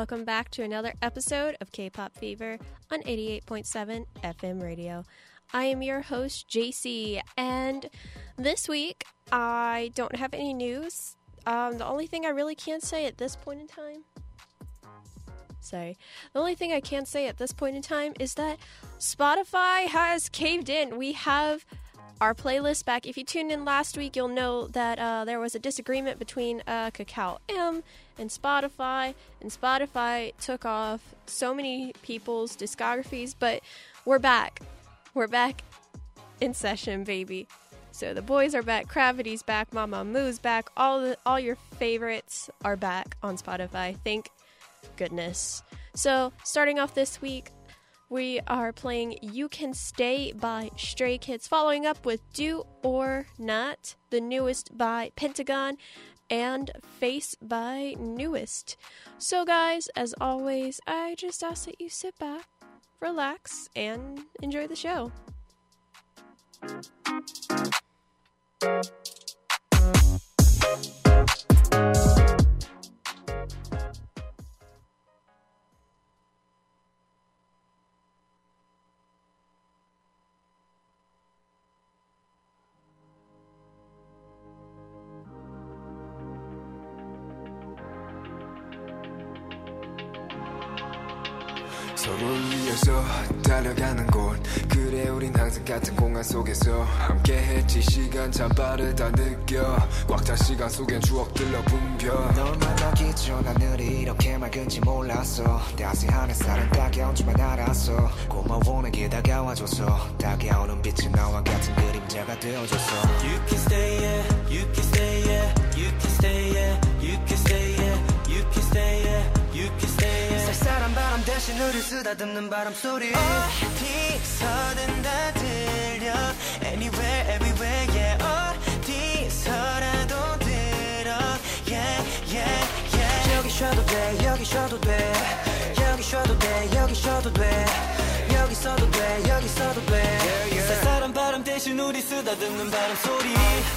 Welcome back to another episode of K-Pop Fever on 88.7 FM radio. I am your host, JC, and this week I don't have any news. The only thing I really can say at this point in time... The only thing I can say at this point in time is that Spotify has caved in. We have our playlist back. If you tuned in last week, you'll know that there was a disagreement between Kakao M and Spotify took off so many people's discographies, but we're back. We're back in session, baby. So the boys are back, Gravity's back, Mamamoo's back, all your favorites are back on Spotify. Thank goodness. So starting off this week, we are playing You Can Stay by Stray Kids, following up with Do or Not, the newest by Pentagon, and Face by Newest. So guys, as always, I just ask that you sit back, relax, and enjoy the show. 서로를 위해서 달려가는 곳 그래 우린 항상 같은 공간 속에서 함께했지 시간 참 빠르다 느껴 꽉 찬 시간 속엔 추억들로 붐벼 널 만나기 전 하늘이 이렇게 맑은지 몰랐어 따스한 햇살은 따가운 줄만 알았어 고마워 내게 다가와줘서 다가오는 빛은 나와 같은 그림자가 되어줘서 You can stay yeah, you can stay yeah, you can stay yeah, you can stay yeah, you can stay yeah, you can stay yeah 쌀쌀한 바람 대신 우릴 쓰다듬는 바람 소리 어디서든 다 들려 Anywhere everywhere yeah 어디서라도 들어 yeah yeah yeah 여기 쉬어도 돼 여기 쉬어도 돼 여기 쉬어도 돼 여기 쉬어도 돼 여기 써도 돼 여기 써도 돼 yeah, yeah. 쌀쌀한 바람 대신 우리 쓰다듬는 바람 소리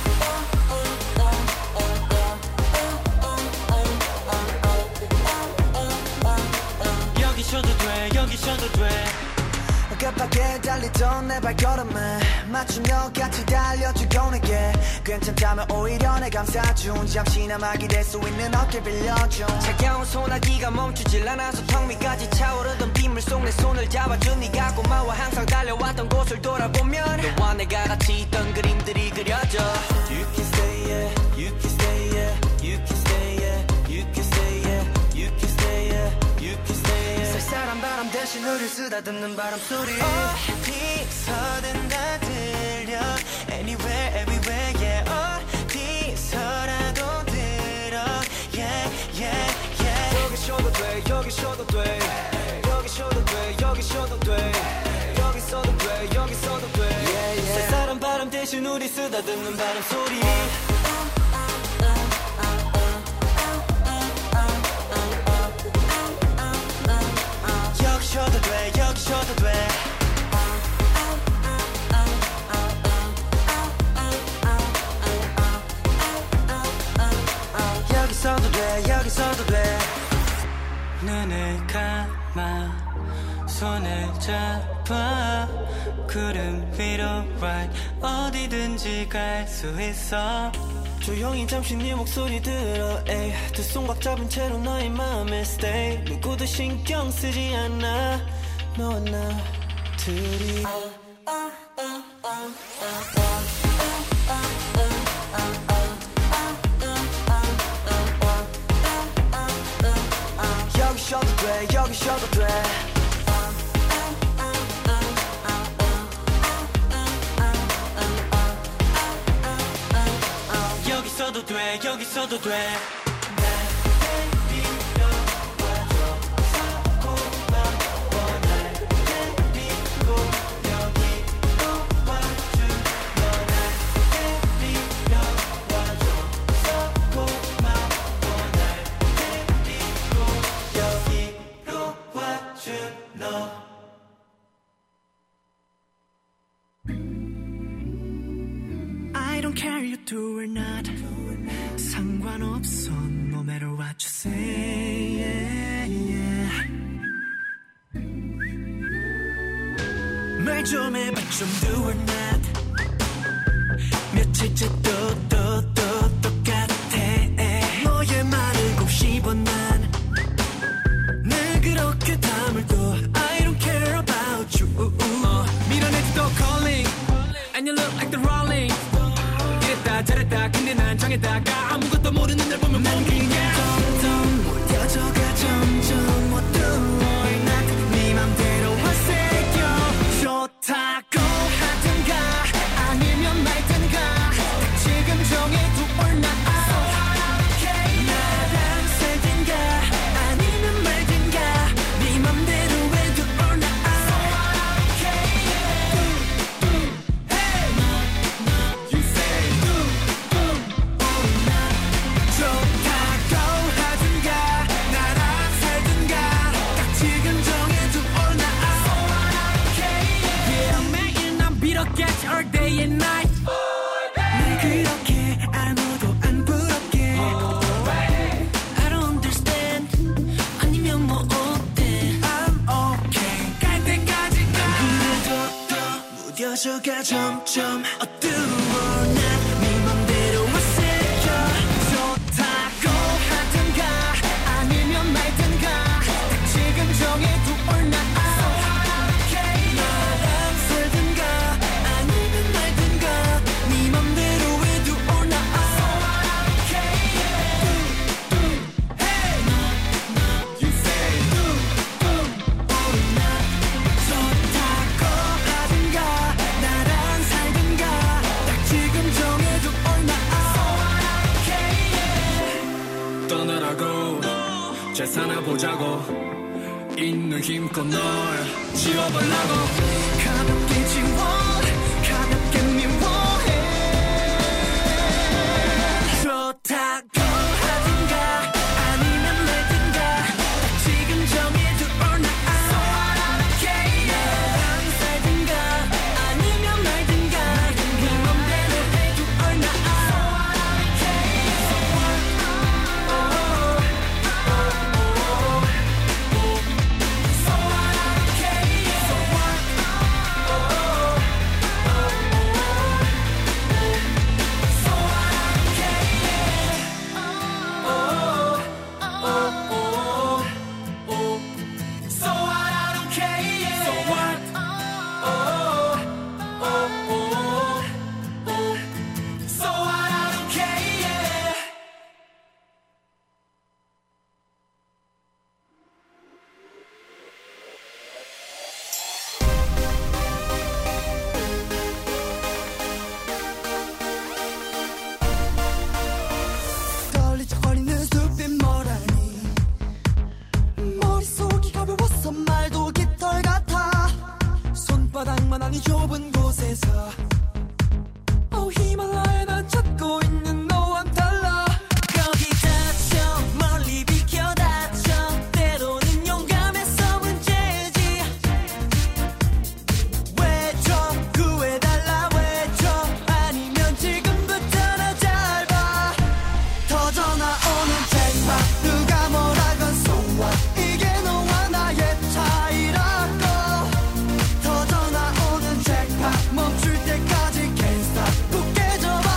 여기 쉬어도 돼 여기 쉬어도 돼 급하게 달리던 내 발걸음에 맞추며 같이 달려주고 내게 괜찮다면 오히려 내 감싸준 잠시나마 기댈 수 있는 어깨 빌려줘 차가운 소나기가 멈추질 않아서 턱 밑까지 차오르던 빗물 속 내 손을 잡아준 네가 고마워 항상 달려왔던 곳을 돌아보면 너와 내가 같이 있던 그림들이 그려져 You can stay yeah you can stay yeah you can stay yeah you can stay yeah you can stay yeah you can stay yeah 쌀쌀한 바람 대신 우릴 쓰다듬는 바람 소리 어디서든 다 들려 Anywhere everywhere yeah 어디서라도 들어 yeah yeah yeah 여기 쉬어도 돼 여기 쉬어도 돼 여기 쉬어도 돼 여기 쉬어도 돼 여기 써도 돼 여기 써도 돼 yeah, yeah. 쌀쌀한 바람 대신 우리 쓰다듬는 바람 소리 여기 쉬어도 돼 여기 쉬어도 돼 여기 써도 돼 여기 써도 돼 눈을 감아 손을 잡아 구름 위로 right 어디든지 갈 수 있어 조용히 잠시 네 목소리 들어 에이 두 손 꽉 잡은 채로 너의 마음에 stay 누구도 신경 쓰지 않아 너와 나 둘이 여기 쉬어도 돼 여기 쉬어도 돼 여기 써도 돼 여기 써도 돼 I don't care you do or not 상관없어 no matter what you say yeah, yeah. 말 좀 해봐 좀 do or not 며칠째 또 똑같아 너의 말을 곱씹어 난 늘 그렇게 다물고 I don't care about you 밀어내지 또 calling And you look like the rolling 이랬다 저랬다 근데 난 정했다가 아무것도 모르는 날 보면 난 그냥 점점 무뎌져가 점점 What do or not 네 맘대로 화새겨 좋다고 하든가 아니면 말든가 딱 지금 정해도 or not 나랑 살든가 아니면 말든가 네 맘대로 해도 or not You say 좋다고 하든가 나랑 살든가 딱 지금 정해도 or not Yeah 매일 난 빌었겠지 all day and night 날 그렇게 아무도 안 부럽게 I don't understand 아니면 뭐 어때 I'm okay 갈 때까지 가 그래도 또 무뎌져가 점점 어두워 난 네 맘대로 화새겨 좋다고 하든가 아니면 말든가 딱 지금 정해도 or not 나랑 살든가 아니면 말든가 네 맘대로 해도 or not You say 좋다고 하든가 나랑 살든가 딱 지금 정해도 or not 떠나라고 잘 사나보자고 있는 힘껏 널 지워보려고 가볍게 지워 가볍게 미워해 좋다고 하든가 아니면 말든가 딱 지금 정해도 or not 나랑 살든가 아니면 말든가 네 맘대로 해도 or not So what I don't care So what So what I don't care 떨리적거리는 숲이 뭐라니 머릿속이 가벼워서 말도 깃털 같아 손바닥만 하니 좁은 곳에서 히말라야 난 찾고 있는 너와는 달라 거기 다쳐 멀리 비켜 다쳐 때로는 용감해서 문제지 왜 좀 구해달라 왜 좀 아니면 지금부터 나 잘 봐 터져나오는 잭팟 누가 뭐라건 so what 이게 너와 나의 차이라고 터져나오는 잭팟 멈출 때까지 can't stop 굳게 접어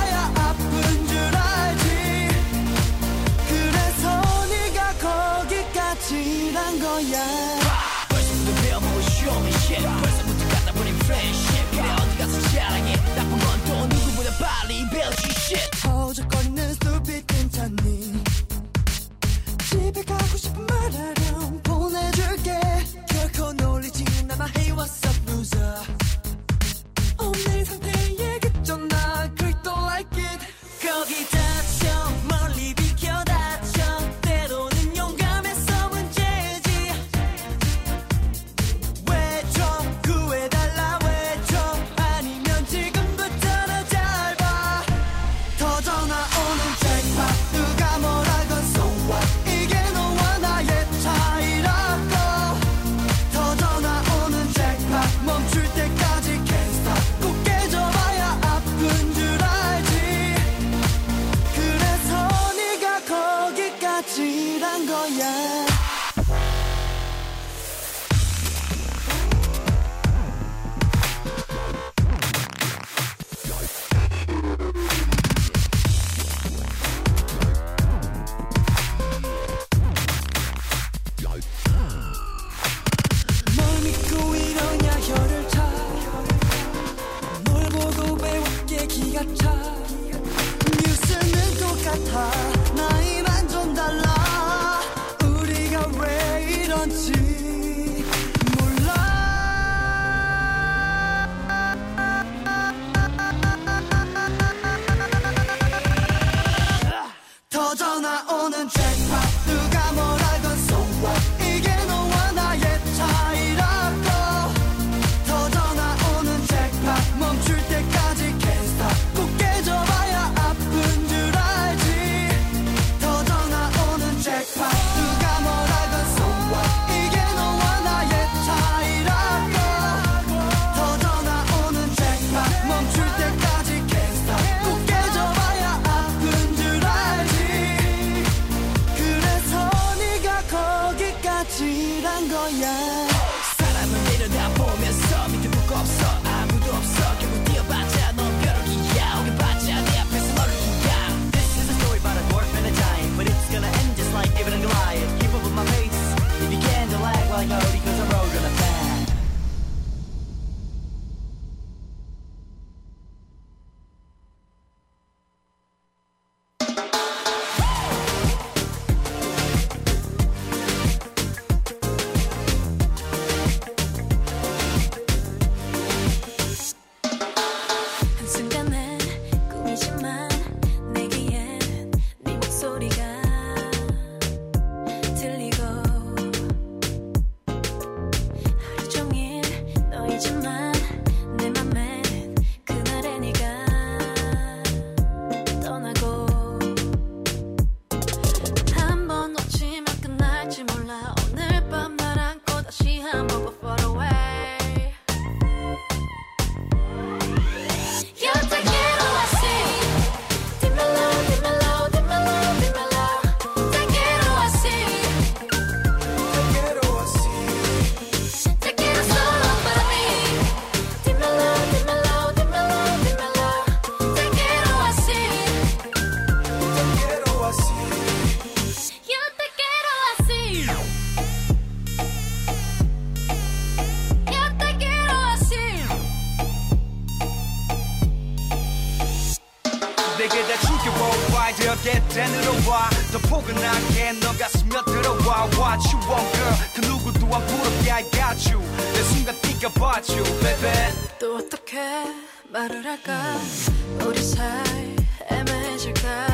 내게 다 죽여와 Why 어쨌든 늘어와 더 포근하게 너가 스며들어와 What you want girl 그 누구도 안 부럽게 I got you 내 순간 뛰어봐 you baby 또 어떻게 말을 할까 우리 사이 애매해질까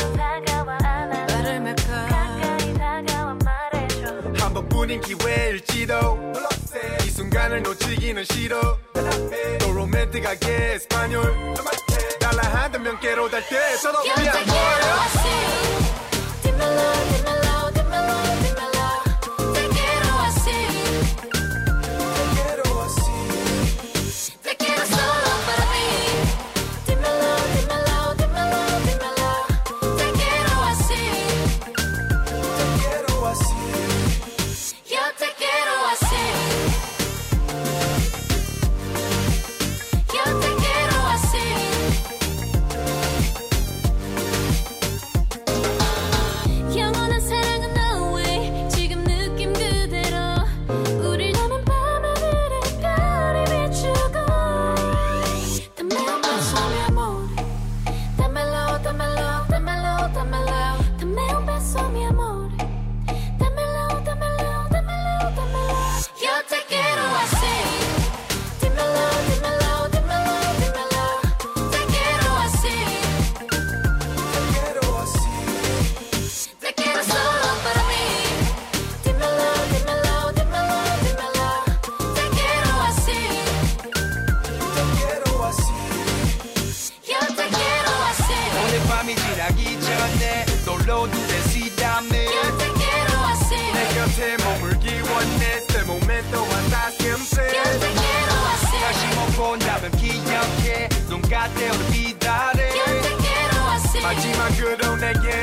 말을 말까 한 번뿐인 기회일지도 이 순간을 놓치기는 싫어 또 로맨틱하게 에스파뇰 달라 한다면 깨로 달 때 서로 Yo te 위한 quiero así dímelo dímelo dímelo dímelo te quiero así te quiero solo para mí dímelo dímelo dímelo dímelo te quiero así yo te quiero así yo te quiero así 영원한 사랑은 no way 지금 느낌 그대로 우릴 담은 밤하늘에 별이 비추고 Dámelo un beso mi amor Dámelo, dámelo, dámelo, dámelo Dame un beso mi amor Dámelo, dámelo, dámelo, dámelo Yo te quiero así Dímelo, dímelo, dímelo, dímelo Te quiero así Te quiero solo para mí dímelo, dímelo, dímelo, dímelo Te quiero así Yo te quiero así 오늘 밤이 지나기 전에 놀러도 되시다며 Yo te quiero así 내 곁에 머물기 원해 este momento hasta siempre Yo te quiero así 다시 못 본다면 기억해 눈 같아 olvidaré Yo te quiero así 마지막으로 내게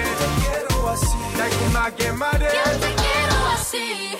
달콤하게 말해 Yo te quiero así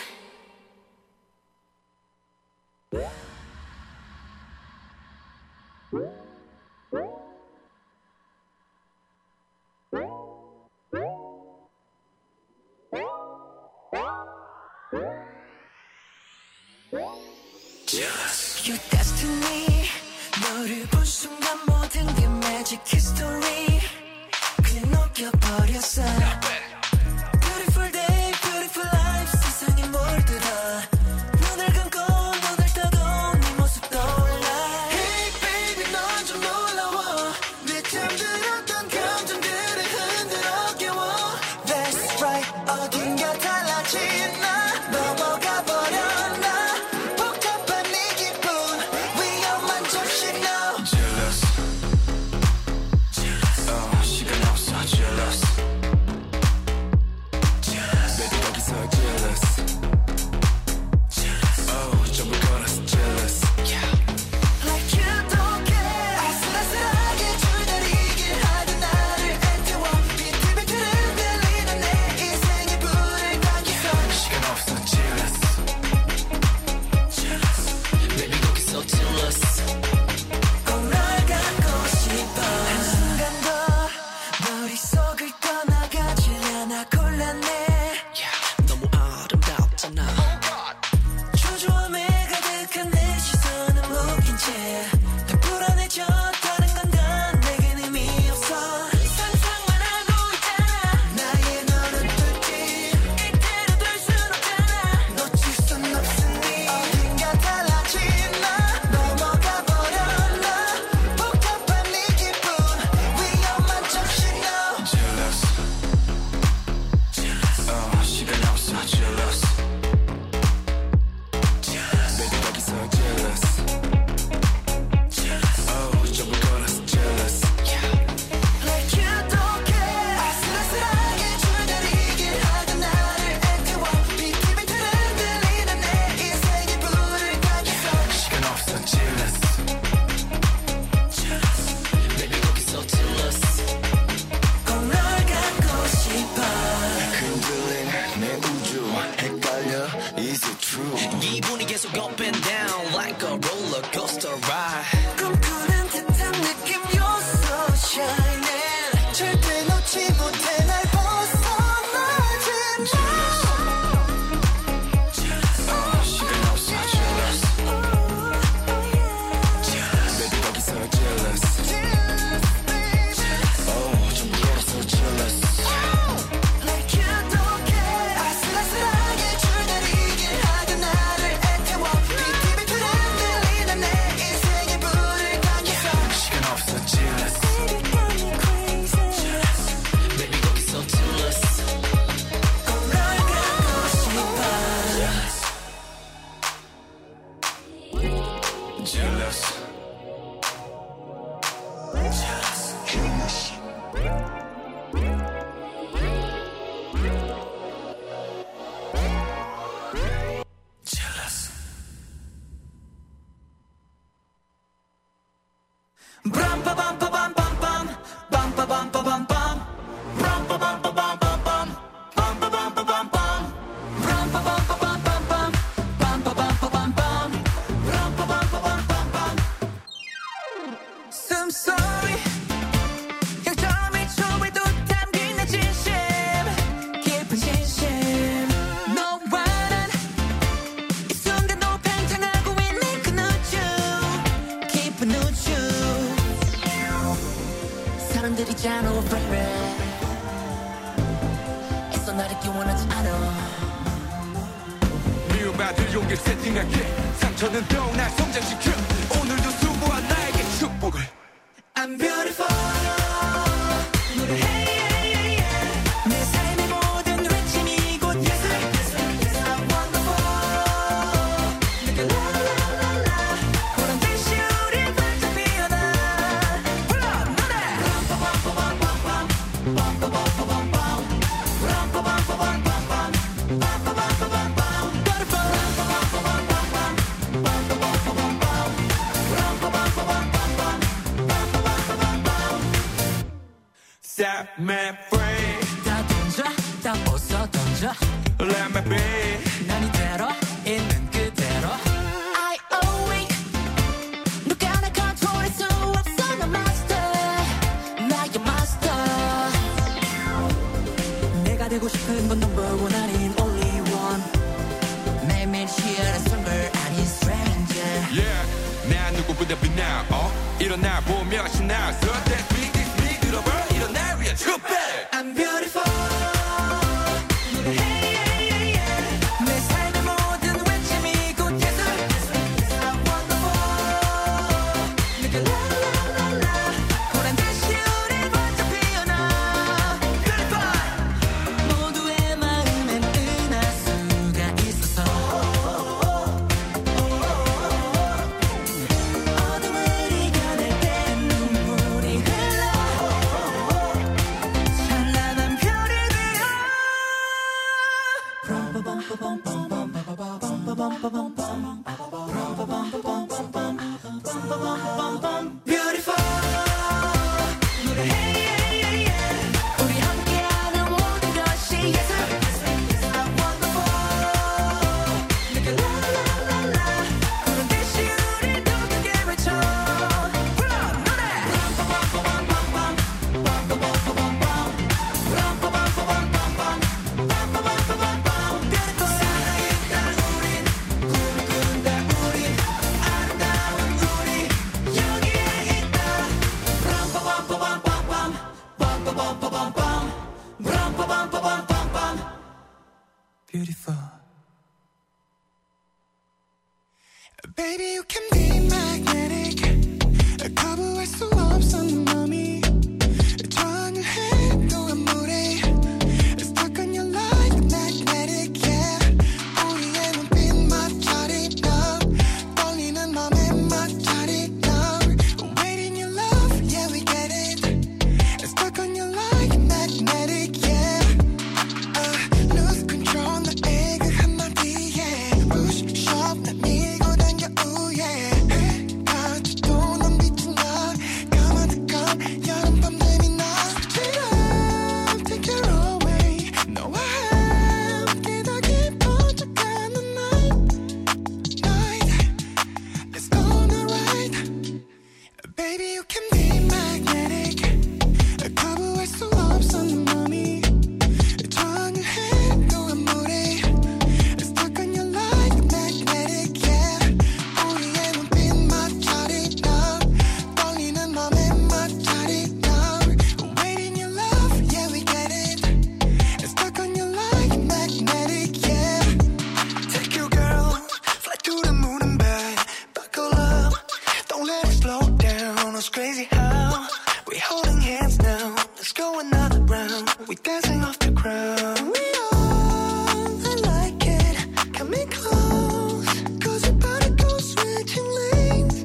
Your destiny 너를 본 순간 모든 게 magic history 그냥 녹여버렸어 Beautiful day, beautiful life 세상이 몰두다 눈을 감고 눈을 떠도 네 모습 떠올라 Hey baby 넌 좀 놀라워 내 잠들었던 감정들을 흔들어 깨워 That's right 어딘가 달라진 나 넘어가 버렸나 복잡한 네 기분 위험한 조시 now Jealous 시간 없어 jealous 웃음소리 약점이 초에도 담긴 내 진심 깊은 진심 너와 난 이 순간도 팽창하고 있는 그 우주 깊은 우주 사람들이 잘 over 애써 나를 기원하지 않아 미움받을 용기를 세팅할게 상처는 더욱 날 성장시켜 오늘도 수고한 나에게 축복을 I'm beautiful 노래해 내 삶의 모든 외침이 곧 예술 I'm wonderful 내가 라라라라 보란 듯이 우리 반짝 피어나 불러 노래 Set me free 다 던져 다 벗어 던져 Let me be 난 이대로 있는 그대로 I awake 누가 날 컨트롤할 수 없어 나 master 나의 master 내가 되고 싶은 건 number one 아닌 only one 매일매일 치열한 stronger 아닌 stranger Yeah 난 누구보다 빛나 일어나 보며 신나서 That's me this me 들어봐 일어나 위에 축배 I'm beautiful 노래해 내 삶의 모든 외침이 곧 예술 I'm wonderful 내가 라라라라 보란 듯이 우리 반짝 피어나 Beautiful 모두의 마음엔 은하수가 있어서 어둠을 이겨낼 때 눈물이 흘러 찬란한 별이 되어 Beautiful 노래해 우리 함께하는 모든 것이 예술 I'm wonderful 내가 라라라라 그런 듯이 우리 더 크게 외쳐 불러 노래 Beautiful Baby you can be magnetic 거부할 수 없어 내 맘이 전율해도 안 무례 Stuck on your like magnetic yeah 우리의 눈빛 마찰이다 떨리는 맘의 마찰이다 Waiting your love yeah we get it Stuck on your like magnetic yeah Lose control 나의 그 한마디에 Push shove 날 밀고 당겨 ooh yeah 해가지도 넌 비친 나 까마득한 여름밤 재미나 Straight up take it away 너와 함께 더 깊어져가는 night Let's go on a ride Baby you can be magnetic 거부할 수 없어 내 맘이 전율해도 안 무례 Stuck on your like magnetic yeah 우리의 눈빛 마찰이다 떨리는 맘의 마찰이다 Waiting your love yeah we get it Stuck on your like magnetic yeah Take you girl fly to the moon and back buckle up don't let it slow down it's crazy how we holding hands now let's go another round we dancing off the ground we all I like it come in close cause your body goes switching lanes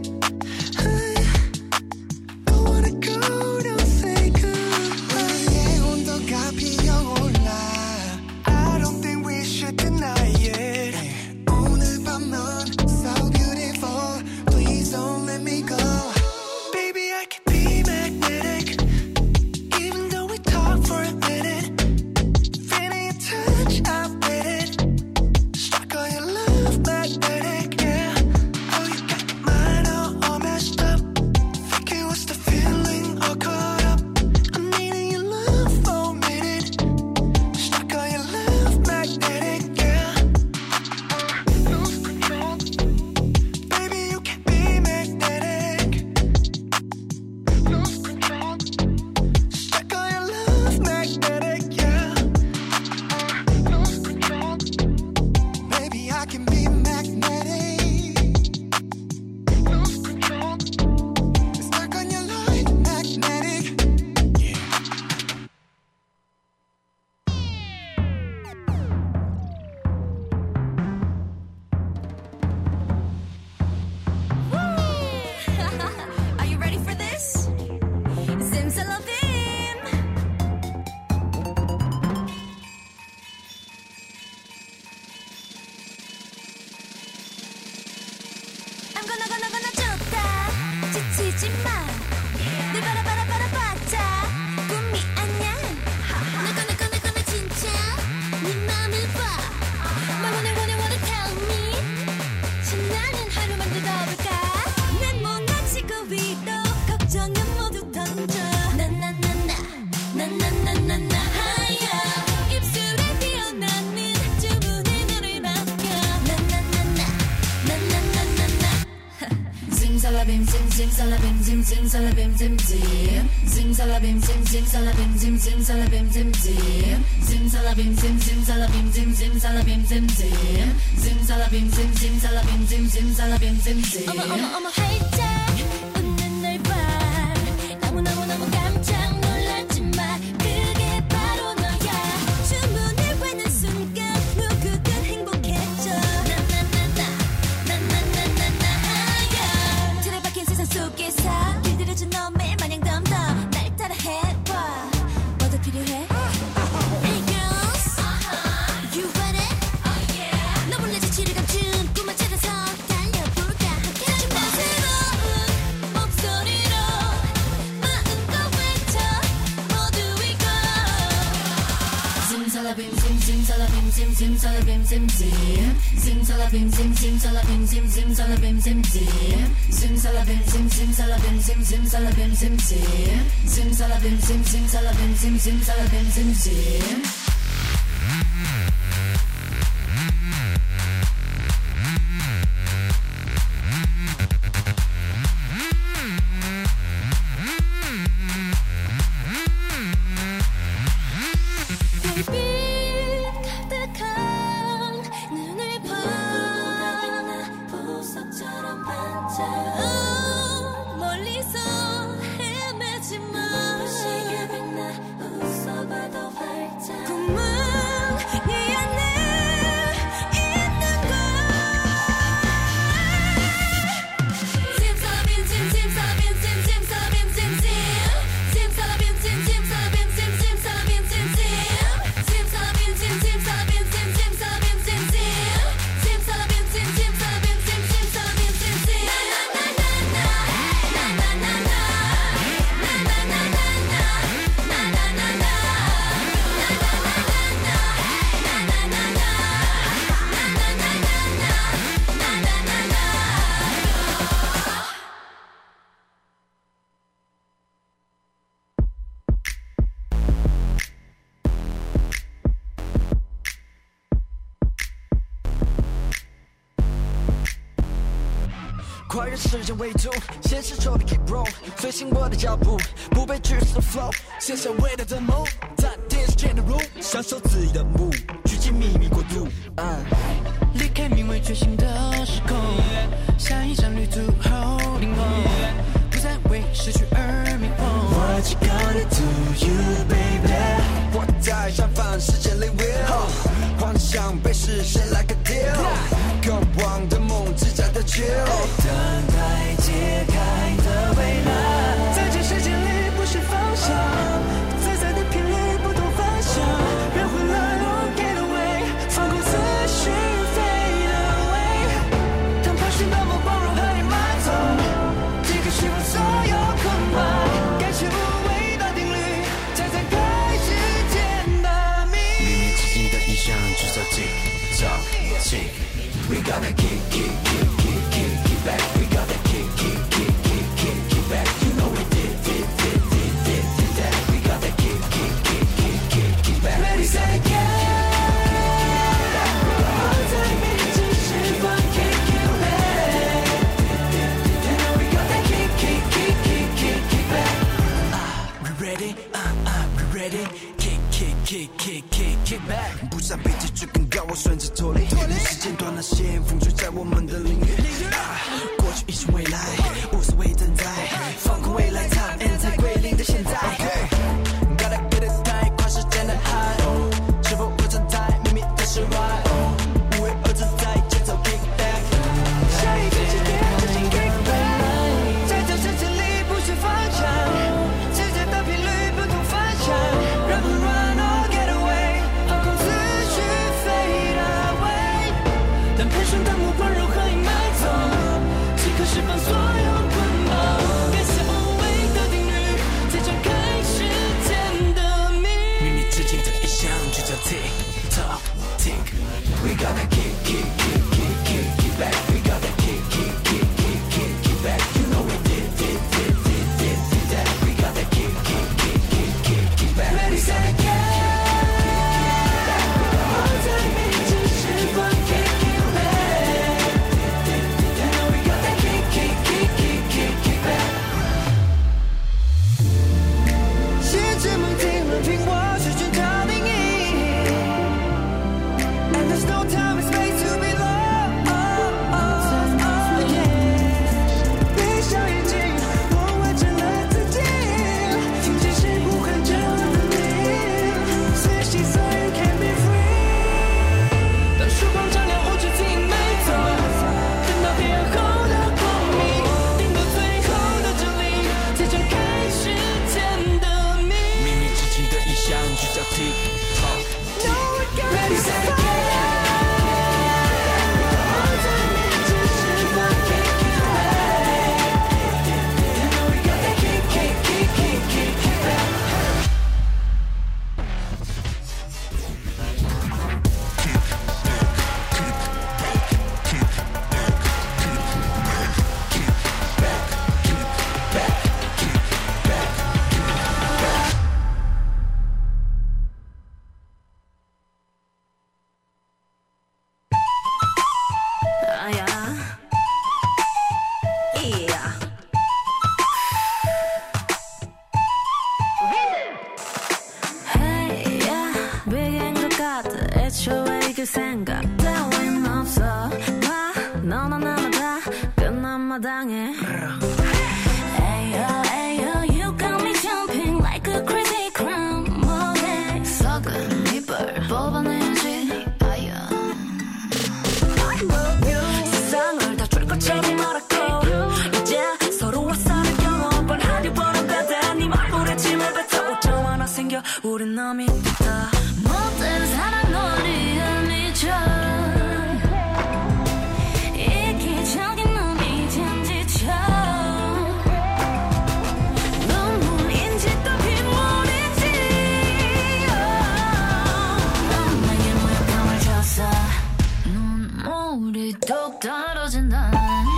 don't wanna go don't say goodbye 우리의 온도가 피어올라 I don't think we should deny it 오늘 밤 넌 so beautiful please don't let me go baby I can be magnetic even though we talk for a minute feeling it Zimsalabim zim zimsalabim zim zim Zimsalabim zim zimsalabim zim zimsalabim zim zim Zimsalabim zim zimsalabim zim zimsalabim zim zim Zimsalabim zim zimsalabim zim zimsalabim zim zim 어머 활짝 웃는 널 봐 너무너무 깜짝 놀랐지만 그게 바로 너야 주문을 외는 순간 누구든 행복해져 나나나나나나나나야 틀에 박힌 세상 속에서 길들여진 너 매일 마냥 덤덤 날 따라해봐 뭐 더 필요해? Hey girls You ready? 너 몰래 지치를 감춘 꿈을 찾아서 달려볼까 함께 춤과 새로운 목소리로 마음껏 외쳐 모두 이거 Zimsalabim zim zimsalabim zim zimsalabim zim zim Zimsalabim zim zimsalabim zim zimsalabim zim zim Zimsalabim zim zimsalabim zim zimsalabim zim zim Zimsalabim zim zimsalabim zim zimsalabim zim zim 불빛 가득한 눈을 봐 보석처럼 반짝 멀리서 헤매지 마 부시게 빛나 웃어봐도 활짝 꿈은 네 안에 있는 걸 Zimsalabim zim zimsalabim zim zimsalabim zim zim Zimsalabim zim zimsalabim zim zimsalabim zim zim Zimsalabim zim zimsalabim zim zimsalabim zim zim Zimsalabim zim zimsalabim zim zimsalabim zim zim 跨越时间维度，现实中的 keep roll， 随性我的脚步，不被局势的 flow， 写下伟大的梦，在电视前的路，享受自由的目，趋近秘密国度。离开名为觉醒的时空，下一站旅途 holding on， 不再为失去而迷惘。What you gonna do, you baby？ 我在绽放世界领域，幻想被实现 like a deal， 渴望的梦只在的 chill， 等待揭开的未来，在这世界里不是方向，自在的频率不同凡响，别回来 or get away， 放空思绪 fade away， 当盘旋那么包容和你埋葬，即刻释放所有捆绑，感谢无谓的定律，才展开时间的谜。秘密基因的意象制造 tick tock tick， We gotta kick back， we gotta kick back， you know we did that， we gotta kick back， ready set again， 我在面前释放 kick back， you know we gotta kick back， we ready we ready kick back， 不再被结局更高，我选择脱离时间断了线，风吹在我们的领域，过去已是未来，无所谓等待，放空未来 time and 在归零的现在。Gotta get it tight， 跨时间的海，是否有站在秘密的释怀？无畏而自在，节奏 kick back， 下一个起点就请 kick back， 在这世界里不是方向，世界的频率不同凡响，让人 run or get away， 放空思绪 fade away， 但盘旋的目光如何隐埋 지킬 생각 따윈 없어 봐 너나 나나 다 끝난 마당에 Ayo ayo you got me jumping like a crazy crown 뭐해 썩은 이불 뽑아내야지 아야 세상을 다 줄 것처럼 말았고 이제 서로 와서는 경험 뻔하디 뻔한 배다 네 말불에 침을 뱉어 오점 하나 생겨 우린 남이 됐다 못된 사랑 놀이에 미쳐 이기적인 놈이 된 지쳐 눈물인지 또 빗물인지 넌 내게 모욕감을 줬어 눈물이 뚝 떨어진다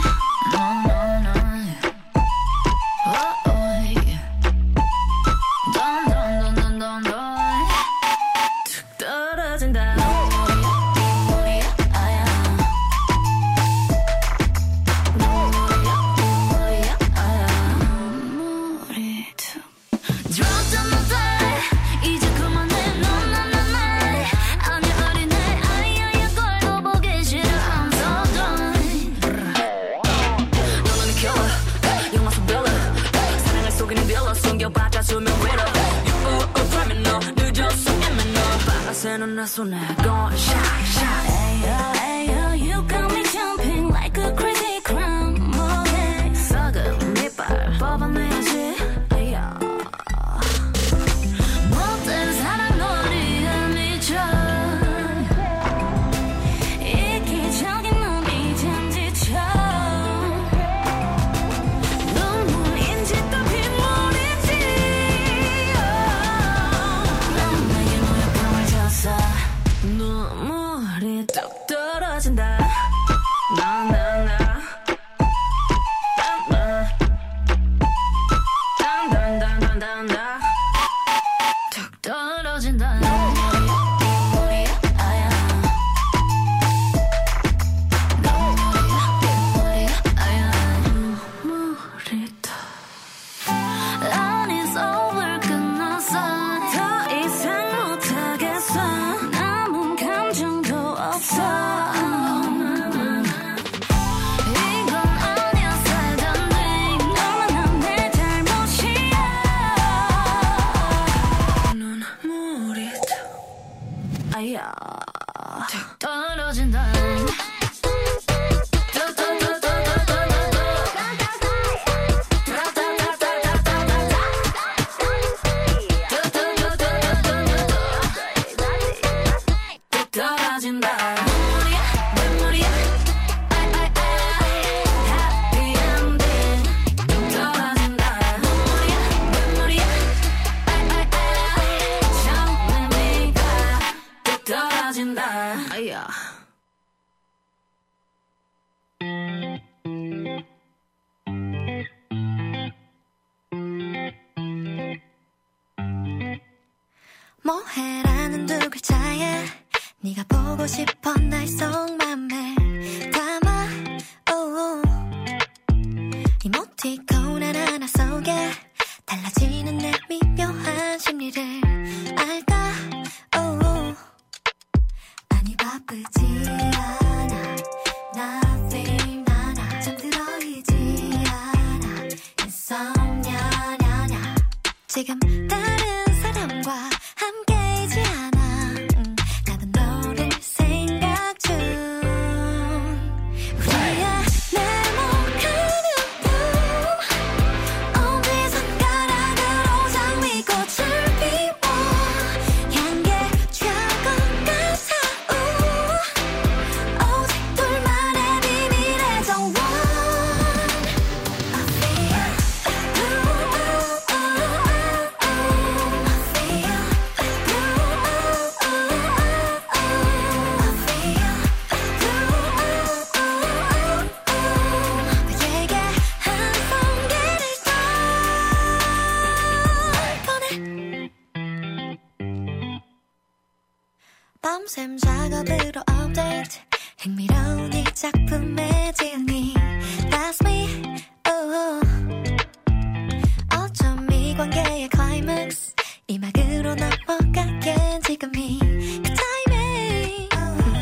새는 내 손에 gone shot shot Ayo ayo you got me jumping like a crazy crown 뭐해 썩은 이빨 뽑아내야지 아야 못된 사랑 놀이에 미쳐 이기적인 놈이 된 지쳐 눈물인지 또 빗물인지 넌 내게 모욕감을 줬어 눈물이 뚝 떨어진다 나나나 단단단단단단 뚝 떨어진다 눈물이 아야 눈물이 아야 눈물이 더 It's over 끝났어 더 이상 못하겠어 남은 감정도 없어 이건 아니야 살던 내 너무나 내 잘못이야 눈물이 아야 툭 떨어진다 떨어진다 눈물이야 눈물이야 happy ending 떨어진다 눈물이야 눈물이야 처음에 네가 떨어진다 아야 뭐해라는 두 글자에 네가 보고 싶어 날 속맘에 담아 이모티콘 하나하나 속에 달라지는 내 미묘한 심리를 알까 아니 바쁘지 않아 Nothing 나나 잠들어 있지 않아 Insomnia 냐냐 지금 다른 사람과 함께이지 않아 나도 너를 생각 중 우리의 네모가는 밤 엄지 손가락으로 장미꽃을 피워 향기에 취할 것 같아 오직 둘만의 비밀의 정원 I feel 너에게 한 송이를 더 보내 밤샘 작업으로 업데이트 흥미로운 이 작품의 진이 That's me 어쩜 이 관계의 클라이맥스 이 막으로 넘어가게 지금이 그 타이밍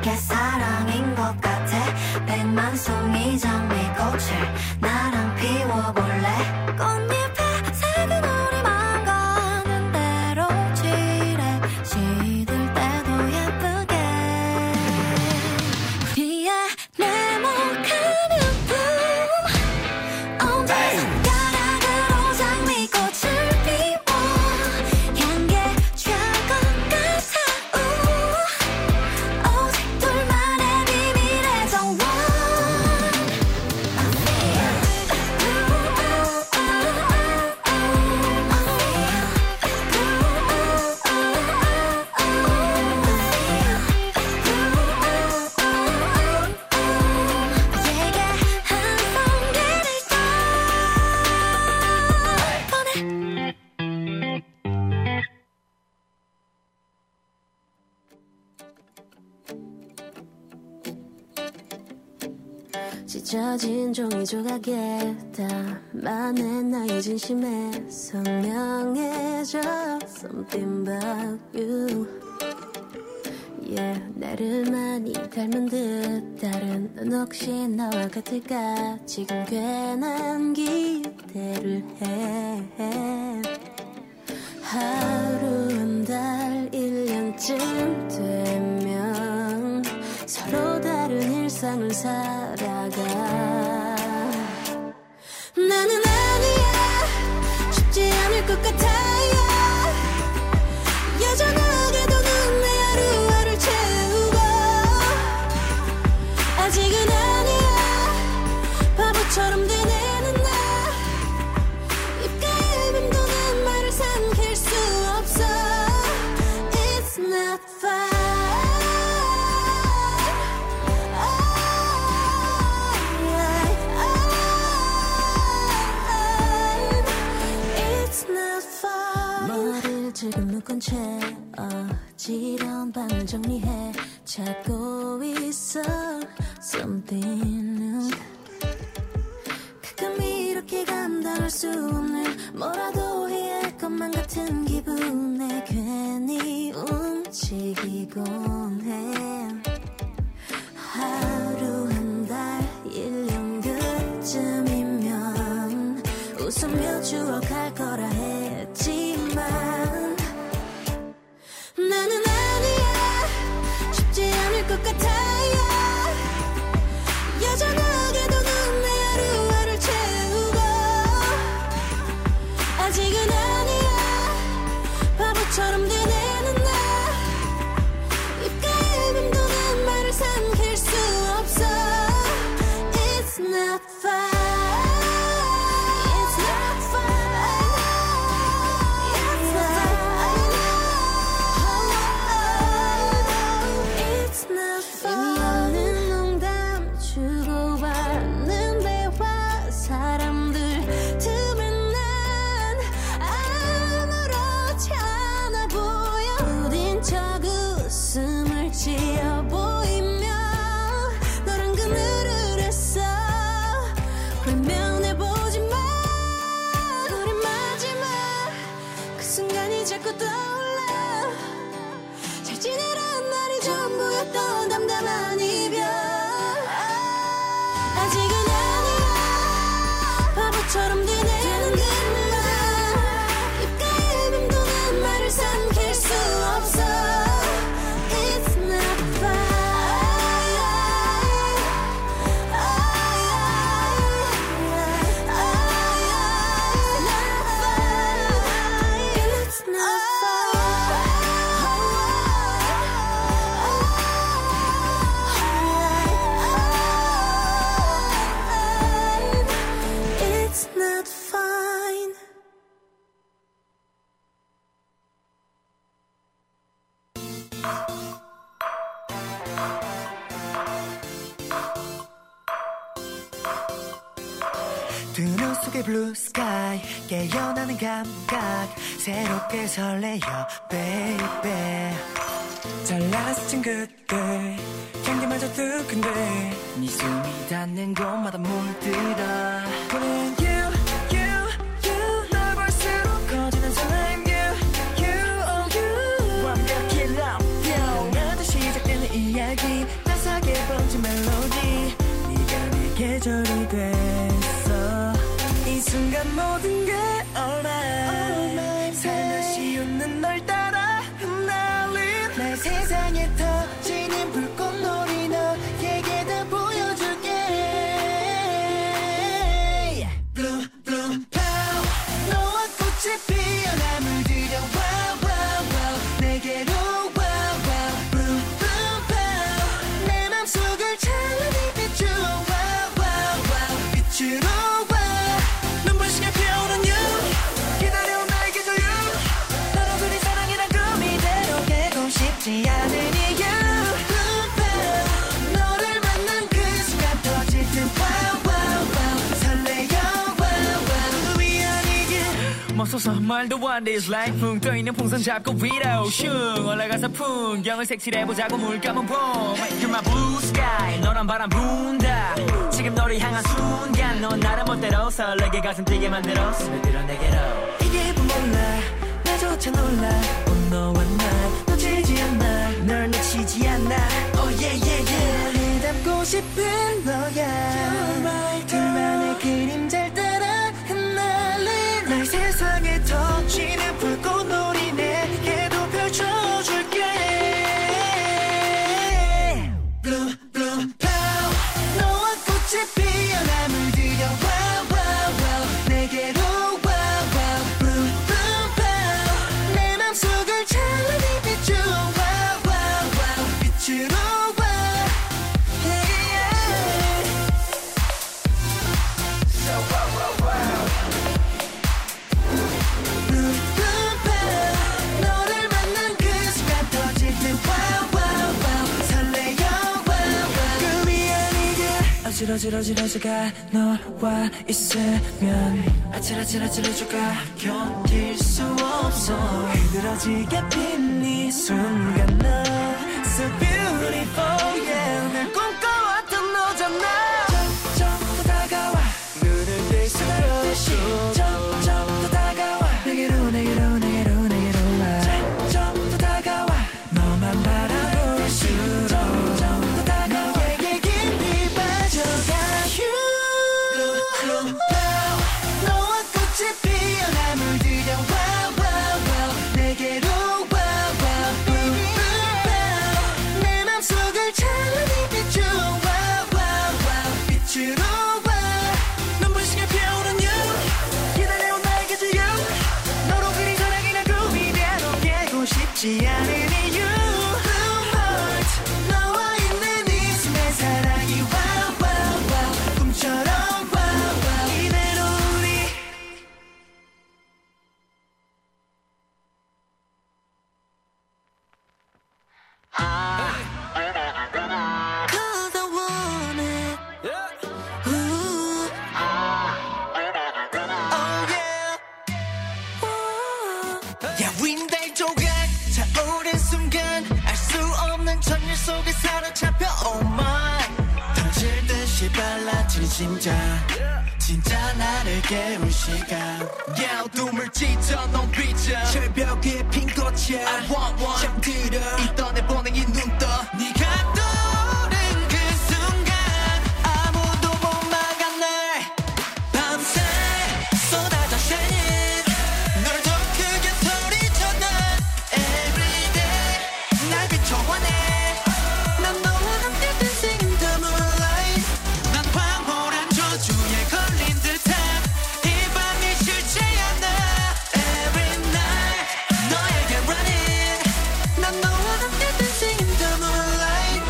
이게 사랑인 것 같아. 백만 송이 장미꽃을 나랑 피워볼래. 꽃잎에 색은 우리만 가는 대로 칠해. 시들 때도 예쁘게. 위에 네모가는 품 언제 손가락으로 장미꽃을 피워. 향기 취할 것 같아. 오직 둘만의 비밀의 정원. 내게 한 송이를 더 보내. 찢어진 종이 조각에 담아낸 나의 진심에 선명해져. Something about you. Yeah, 나를 많이 닮은 듯. 다른 넌 혹시 나와 같을까. 지금 괜한 기대를 해. 하루 한 달 1년쯤 되면 서로 다른 일상을 살아가. 나는 아니야 쉽지 않을 것 같아요. 여전하게도 넌 내 하루하루를 채우고. 아직은 아니야 바보처럼 되뇌는 나. 입가에 맴도는 말을 삼킬 수 없어. It's not fine. It's not fine. 머리를 지금 묶은 채 어지러운 밤을 정리해 찾고 있어. Something new. 가끔 이렇게 감당할 수 없는 뭐라도 해야 할 것만 같은 기분에 괜히 움직이곤 해. 하루 한 달 1년 그쯤이면 웃으며 추억할 거라 했지만 나는 아니야 쉽지 않을 것 같아요. 여전하게도 넌 내 하루하루를 채우고. 아직은 아니야 바보처럼 되뇌는 나. 입가에 맴도는 말을 삼킬 수 없어. It's not fine. It's not fine. It's not fine. It's not fine. 의미 없는 농담 주고받는 대화 사람들 들으면 난 아무렇지 않아 보여. 부딘 척 웃음을 지어 보이며 너랑 그늘을 했어. 외면해보지 마. 우리 마지막 그 순간이 자꾸 떠올라. 잘 지내라는 말이 전부였던 담담한 이별. 아직은 아니야 바보처럼 되뇌는 나. 입가에 맴도는 말을 삼킬 수 없어. It's not fine. It's not fine. It's not fine. 두 눈 속의 blue sky 깨어나는 감각 새롭게 설레요 baby. 잘나서 스친 그때 향기마저 뜨끈데 네 숨이 닿는 곳마다 물들어. 보는 you 널 볼수록 커지는 설렘 you 완벽히 love you. 나도 시작되는 이야기 계절이 됐어 이 순간 모든 게 all mine 살며시 웃는 널 따라 흩날린 날 세상에 터지는 불꽃놀이 너에게 다 보여줄게 Bloom bloom pow 너와 꽃이 피어나 물들여 wow wow wow 내게로 wow wow Bloom bloom pow 내 맘속을 찬란히 비추어 wow wow wow 빛으로 눈부시게 피어오른 you 기다려온 나의 계절 you 너로 그린 사랑이란 꿈 이대로 깨고 싶지 않은 이유 Bloom pow 너를 만난 그 순간 터질 듯 wow wow wow 설레요 wow wow 미안이길 멈서서 말도 안 돼 It's like 붕 떠있는 풍선 잡고 위로 슝 올라가서 풍경을 색칠해보자고 물 감은 봄 You're my blue sky 너란 바람 분다 지금 너를 향한 순간 넌 나를 멋대로 설레게 가슴 뛰게 만들어 스며들어 내게로 이게 몰라 나조차 놀라 너와 나 놓치지 않아 널 놓치지 않아 Oh yeah yeah yeah 널 닮고 싶은 너야 둘만의 그림자를 따라 흩날린 날 세상에 터지는 불꽃놀이 내게도 펼쳐줄게 Bloom bloom pow 너와 꽃이 피어나 물들여 wow wow wow 내게로 wow wow Bloom bloom pow 내 맘속을 찬란히 비추어 wow wow wow 빛으로 wow yeah. So wow wow wow Bloom bloom pow 너를 만난 그 순간 터질 듯 wow wow wow 설레요 wow wow 꿈이 아니게 어지러지가 너와 있으면 아찔아찔해져가 견딜 수 없어 흐드러지게 핀 이 순간 너 So beautiful yeah 늘 꿈꿔왔던 너잖아 점점 더 다가와 눈을 뜰 수 없이 점점 더 다가와 내게로 와 점점 더 다가와 너만 바라볼수록 점점 더 다가와 너에게 깊이 빠져가 Bloom pow 너와 꽃이 피어나 물들여 wow wow wow 내게로 wow wow Bloom pow 내 맘속을 찬란히 비추어 wow wow wow 빛으로 눈부시게 피어오른 you 기다려온 나의 계절 you 너로 그린 사랑이란 꿈 이대로 깨고 싶지 않은 이유 Blue heart 너와 있는 이 순간 사랑이 wow wow wow 꿈처럼 wow wow 이대로 우리 Cause I want it Ooh. Oh yeah 야 윈달 조각 차오른 순간 알 수 없는 전율 속에 사로잡혀 Oh my 터질 듯이 빨라진 심장 진짜 나를 깨울 시간 Yeah 어둠을 찢어 넌 비춰 절벽에 핀 꽃이야 I want one 잠들어 있던 내 보낸 이 눈떠 네가 떠오른 그 순간 아무도 못 막아 날 밤새 쏟아져 shine 널 더 크게 소리쳐 난 Everyday 날 비춰와내 난 너와 함께 dancing in the moonlight 난 황홀한 저주에 걸린 듯한 이 밤이 싫지 않아 Every night 너에게 running 난 너와 함께 dancing in the moonlight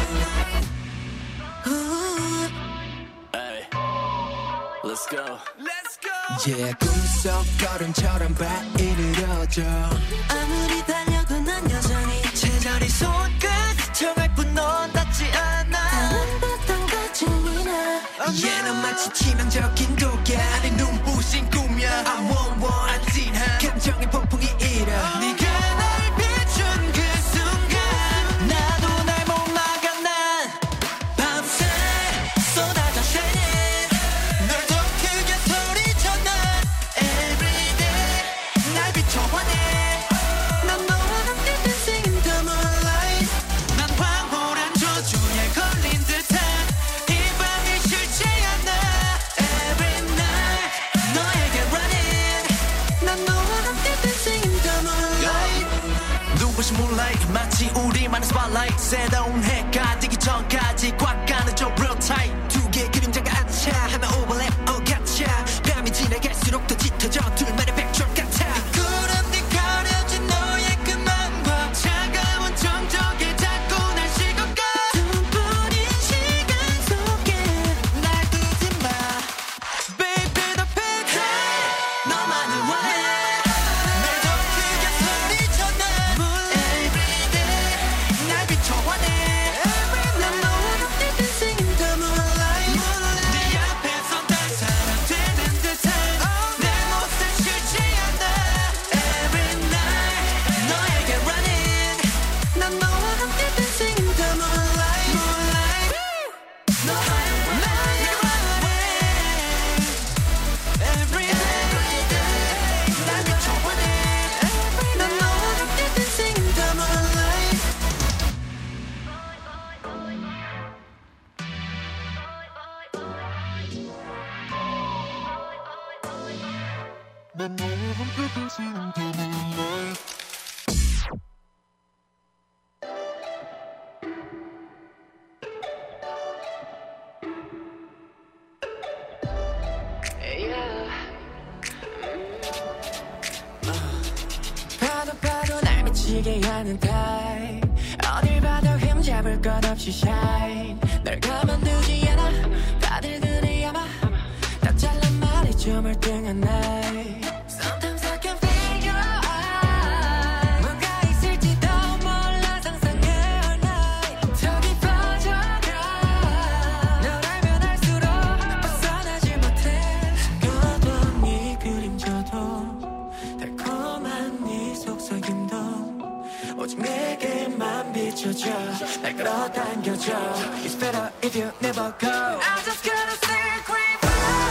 Ooh. Hey, let's go Yeah 꿈속 걸음처럼 발이르러져 아무리 달려도 난 여전히 제자리 손끝 정할 뿐 넌 닿지 않아 다른 바탕 같은 미나 Yeah 넌 마치 치명적인 독야 내 눈부신 꿈이야 I want one 아찔한 감정의 폭풍이 일어 네가 날 비춘 그 순간 나도 날 못 막아 난 밤새 쏟아져 shine 널 더 크게 소리쳐 난 Everyday 날 비춰와내 난 너와 함께 dancing in the moonlight 난 황홀한 저주에 걸린 듯한 이 밤이 싫지 않아 눈부신 moonlight 마치 우리만의 spotlight 새로운 해가 뜨기 전까지 꽉 가는 저 real tight 두 개의 그림자가 안차 하나 overlap 가차 밤이 지나갈수록 더 짙어져 둘만의 backdrop 같아 구름 뒤 가려진 너의 그 맘과 차가운 정적에 자꾸 날 식어가 숨뿐인 시간 속에 날 두지 마 Baby 더 perfect 너만을 원해 내더 크게 소리쳐놔 Everyday 날 비춰와내 난 너와 함께 dancing in the moonlight 네 앞에서 단 사람 되는 듯한 내 몫을 쉬지 않아 Every night 너에게 running 난 너와 함께 dancing in the moonlight 너만을 원해 Every day 날 비춰와내 난 너와 함께 dancing in the moonlight 봐도 날 미치게 하는 타입 어딜 봐도 흠잡을 것 없이 shine 널 가만두지 않아 다들 그래 아마 다 잘난 말이 좀 얼등한 나이 Sometimes I can feel your eyes 뭔가 있을지도 몰라 상상해 all night 더 깊어져가 널 알면 알수록 벗어나지 못해 숨겨둔 네 그림자도 달콤한 네 속삭임도 오직 내게만 비춰져 날 끌어당겨줘 It's better if you never go I just gotta sacrifice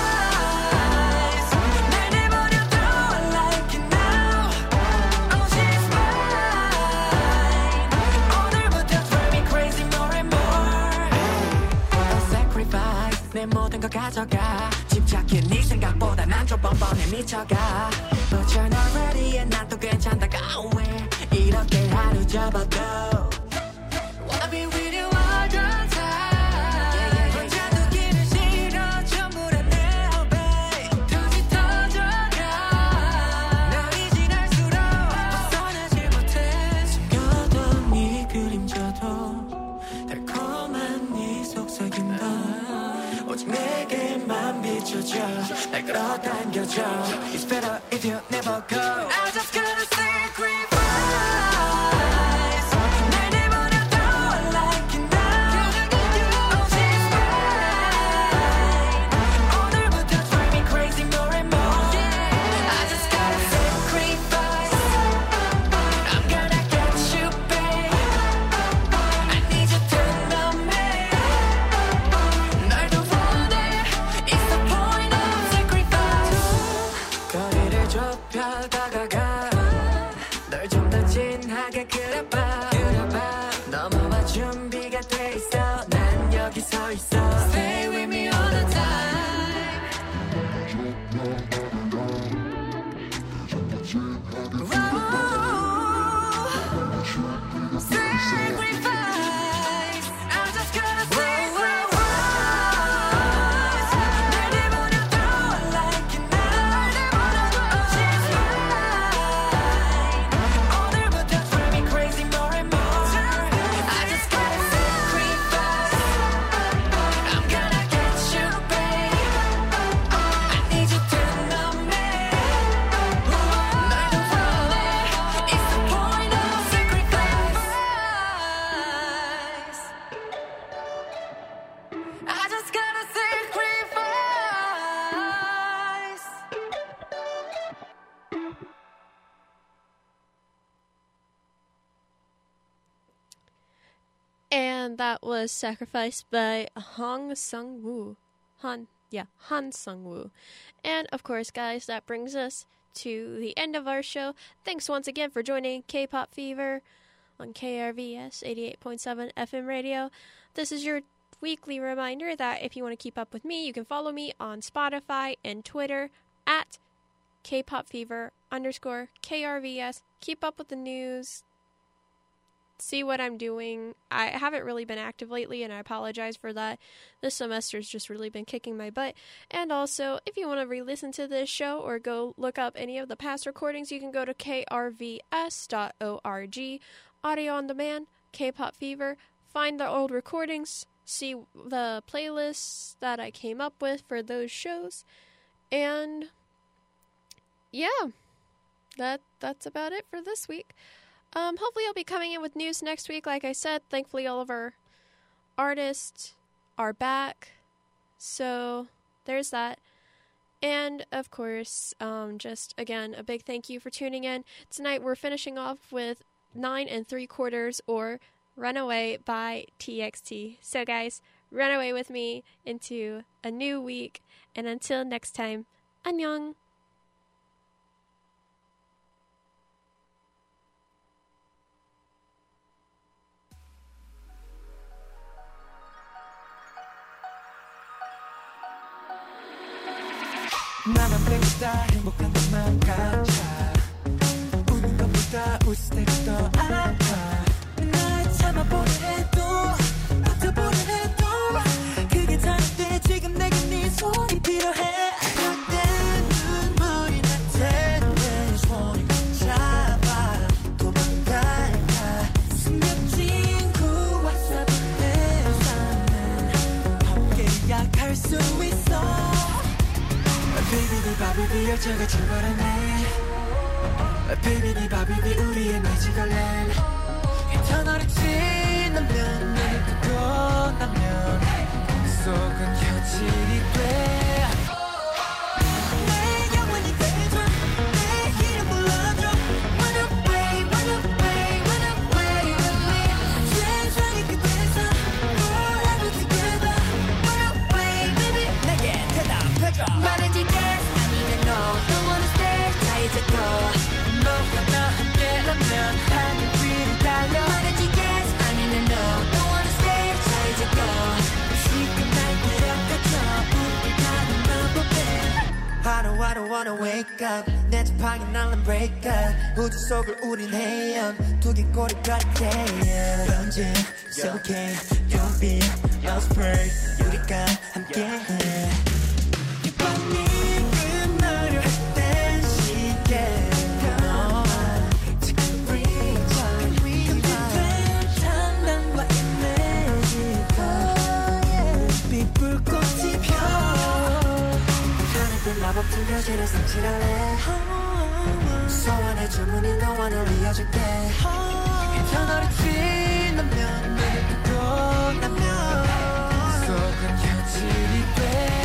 날 내버려둬 I like it now Oh she's mine 오늘부터 drive me crazy more and more I'll sacrifice 내 모든 걸 가져가 집착해 네 생각보다 난 좀 뻔뻔해 미쳐가 But you're not ready and 난 또 괜찮다가 왜 이렇게 하루 접어도 Wanna be with you all the time 혼자 두기는 싫어 전부 다 내 babe 더 짙어져가 날이 지날수록 벗어나지 못해 숨겨둔 네 그림자도 달콤한 네 속삭임도 오직 내게만 비춰줘 날 끌어당겨줘 It's better if you never go I just gotta sacrifice 날 내버려둬 I like it now Oh she's mine 오늘부터 drive me crazy more and more I just gotta sacrifice I'm gonna get you babe I need you to know me 널 더 원해 It's the point of sacrifice 거리를 좁혀 다가가 널 좀 더 진하게 그려봐 넘어와 준비가 돼 있어 난 여기 서 있어 Stay with me all the time Whoa. Sacrifice I just gotta sacrifice 날 내버려둬 I like it now Oh she's mine 오늘부터 drive me crazy more and more I just gotta sacrifice I'm gonna get you babe I need you to know me 널 더 원해 It's the point of sacrifice I just gotta sacrifice And that was Sacrifice by Han Sung-woo. Han Sung-woo. And of course, guys, that brings us to the end of our show. Thanks once again for joining K-Pop Fever on KRVS 88.7 FM radio. This is your weekly reminder that if you want to keep up with me, you can follow me on Spotify and Twitter at KPopFever_KRVS. Keep up with the news, see what I'm doing. I haven't really been active lately, and I apologize for that. This semester's just really been kicking my butt. And also, if you want to re-listen to this show or go look up any of the past recordings, you can go to krvs.org, audio on demand, K-Pop Fever, find the old recordings, see the playlists that I came up with for those shows, and yeah, that's about it for this week. Hopefully I'll be coming in with news next week. Like I said, thankfully all of our artists are back. So there's that. And of course, just again, a big thank you for tuning in. Tonight we're finishing off with 9 3/4 or Runaway by TXT. So guys, run away with me into a new week. And until next time, 안녕. 나만 뱅다 행복한 것만 같아 우는 것보다 웃을 때가 더 아파 날 참아보려 해도 버텨보려 해도 그게 다른데 지금 내게 네 손이 필요해 그때 눈물이 날 텐데 손이 잡아 도망갈까 스며진 그 왓츠ap을 내 삶은 함께야 갈 수 있어 Baby 네 바비비 열차가 출발하네 Baby 네 바비비 우리의 매직얼랜 터널이 지나면 날 두고 나면 속은 현실이 돼 내 영원히 돼줘 내 이름 불러줘 Run away, run away, run away with me 세상의 끝에서 Forever together Run away baby 내게 대답해줘 말해지 yes 아니면 no Don't wanna stay 자 이제 go 너와 나 함께라면 하늘 위로 달려 말해지 yes 아니면 no Don't wanna stay 자 이제 go 시간 날 데려가줘 우리 가는 마법에 I don't wanna wake up 내 지팡이 날란 break up 우주 속을 우린 헤엄 두개골이 가득해 언제 It's okay Don't be lost pray 우리가 함께해 이 밤이 끝나려 했던 시계가 지금 reach 금지된 장난과의 매직가 빛불꽃이 펴 하늘빛 마법 들려지는 상실할래 소원의 주문이 너와 널 이어줄게 터널이 지나면 날 두고 나면 속은 현실이 돼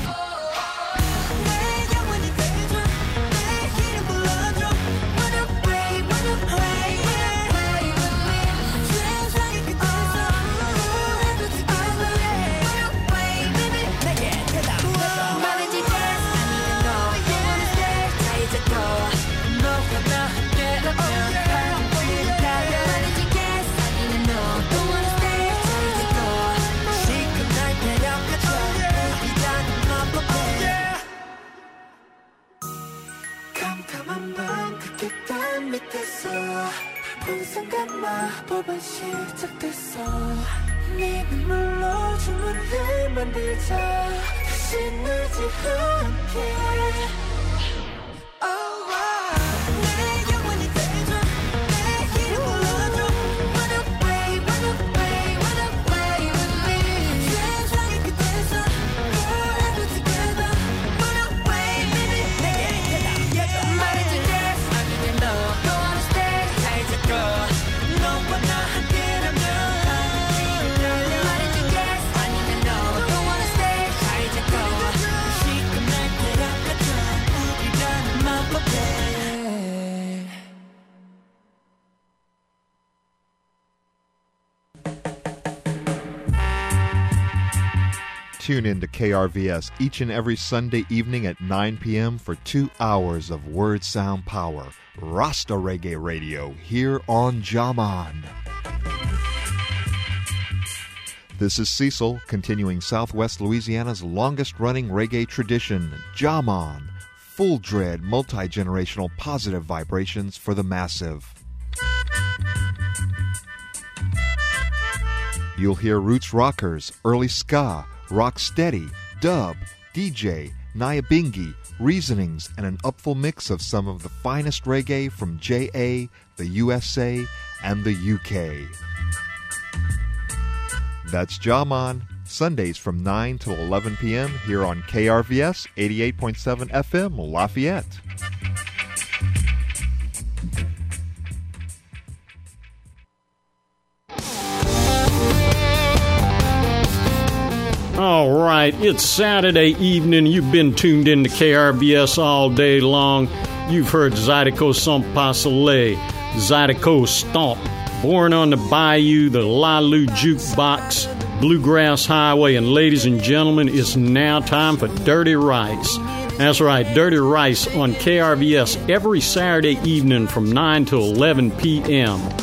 캄캄한 밤 그때 땅 밑에서 본 순간 마법은 시작됐어 네 눈물로 주문을 만들자 다시 늘지 않게 내 영원히 돼줘 내 이름 불러줘 Run away, run away, run away with me 세상의 끝에서 Forever together Run away baby 내게 대답해줘 말해줘 yes 아니면 no Don't wanna stay 자 이제 go 너와 나 함께라면 말해줘 yes 아니면 no Don't wanna stay 자 이제 go 시간 날 데려가줘 우리라는 마법에 Tune in to KRVS each and every Sunday evening at 9 p.m. for 2 hours of word sound power. Rasta Reggae Radio here on Jaman. This is Cecil, continuing Southwest Louisiana's longest-running reggae tradition, Jaman. Full dread, multi-generational positive vibrations for the massive. You'll hear roots rockers, early ska, rock steady, dub, DJ, Nyabingi, Reasonings, and an upful mix of some of the finest reggae from JA, the USA, and the UK. That's Jaman, Sundays from 9 till 11 p.m. here on KRVS 88.7 FM, Lafayette. All right, it's Saturday evening. You've been tuned in to KRVS all day long. You've heard Zydeco Sampa Soleil, Zydeco Stomp, Born on the Bayou, the Lalu Jukebox, Bluegrass Highway, and ladies and gentlemen, it's now time for Dirty Rice. That's right, Dirty Rice on KRVS every Saturday evening from 9 to 11 p.m.